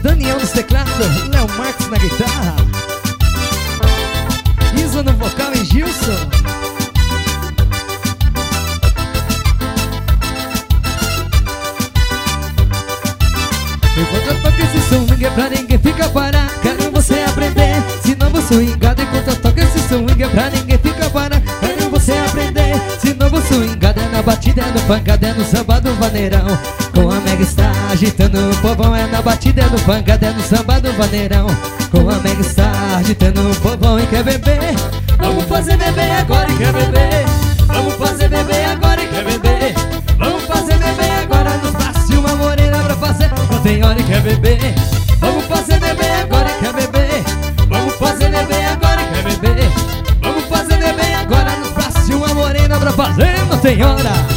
Daniel nos teclados, Léo Marques na guitarra, Isa no vocal e Gilson. Enquanto eu toco esse som, ninguém pra ninguém fica parado. Quero você aprender, senão vou swingado. Enquanto eu toco esse som, ninguém pra ninguém fica parado. Quero você aprender, senão vou swingado. É na batida, é no pancada, é no samba do vaneirão. Com a Mega está agitando o povão. É na batida, é no pancada, é no samba do vaneirão. Com a Mega está agitando o povão. E quer beber? Vamos fazer beber agora e quer beber? Vamos fazer beber agora e quer beber? Vamos fazer beber agora, nos braços de uma morena pra fazer. Não tem hora e quer beber? Vamos fazer beber agora e quer beber? Vamos fazer beber agora e quer beber? Vamos fazer beber agora, nos braços de uma morena pra fazer. Não tem hora.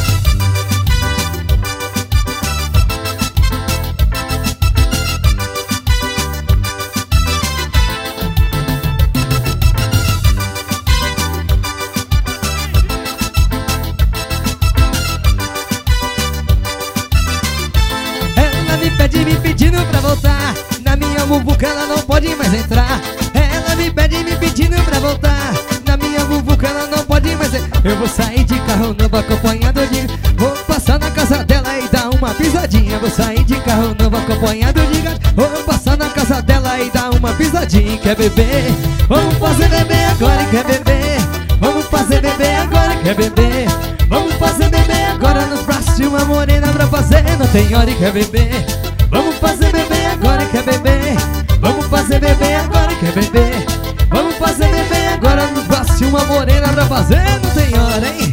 Me pedindo pra voltar, na minha muvuca ela não pode mais entrar. Ela me pede me pedindo pra voltar, na minha muvuca ela não pode mais entrar. Eu vou sair de carro novo acompanhado de... Vou passar na casa dela e dar uma pisadinha. Vou sair de carro novo acompanhado de gato. Vou passar na casa dela e dar uma pisadinha. Quer beber? Vamos fazer beber agora e quer beber? Vamos fazer beber agora e quer beber? Vamos fazer beber agora, nos braços de uma morena pra fazer. Não tem hora e quer beber? Vamos fazer beber agora e quer beber? Vamos fazer beber agora e quer beber? Vamos fazer beber agora, nos braços de uma morena pra fazer. Não tem hora, hein?